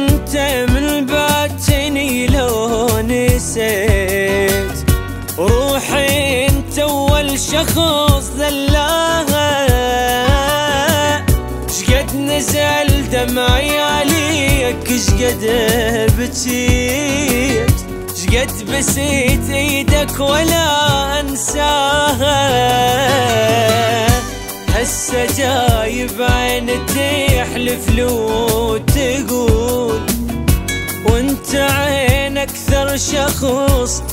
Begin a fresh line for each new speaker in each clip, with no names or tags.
انت من بعدتني لو نسيت روحي، انت اول شخص ذلاها. شقد نزل دمعي عليك، شقد بكيت، شقد بسيت ايدك ولا انساها. هسه جاي بعين تحلف لو تقول، وانت عين اكثر شخص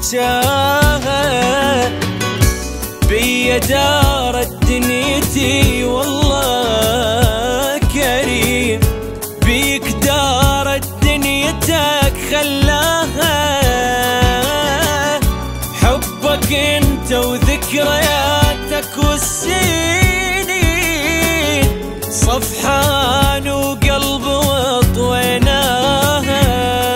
بجاها. بيا دارت دنيتي والله كريم، بيك دارت دنيتك خلاها. حبك انت وذكرياتك والسنين، صفحان وقلب وطويناها.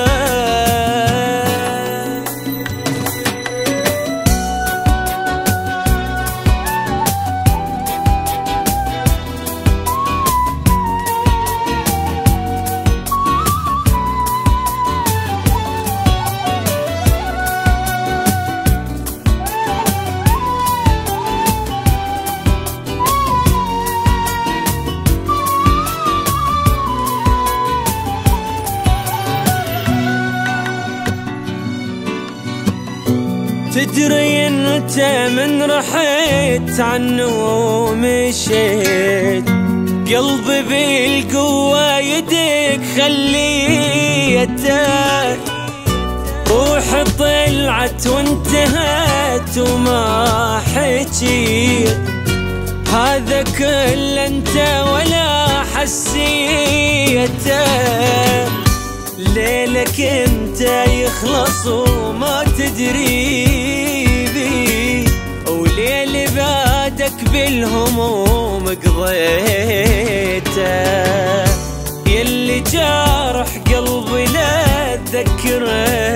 تدري انت من رحت عنه ومشيت، قلبي بالقوة يدك خليته. روحي طلعت وانتهت وما حكيت، هذا كل انت ولا حسيته. ليلك انت يخلص وما تدري بي، وليل بعدك بالهموم قضيته. يلي جارح قلبي لا تذكره،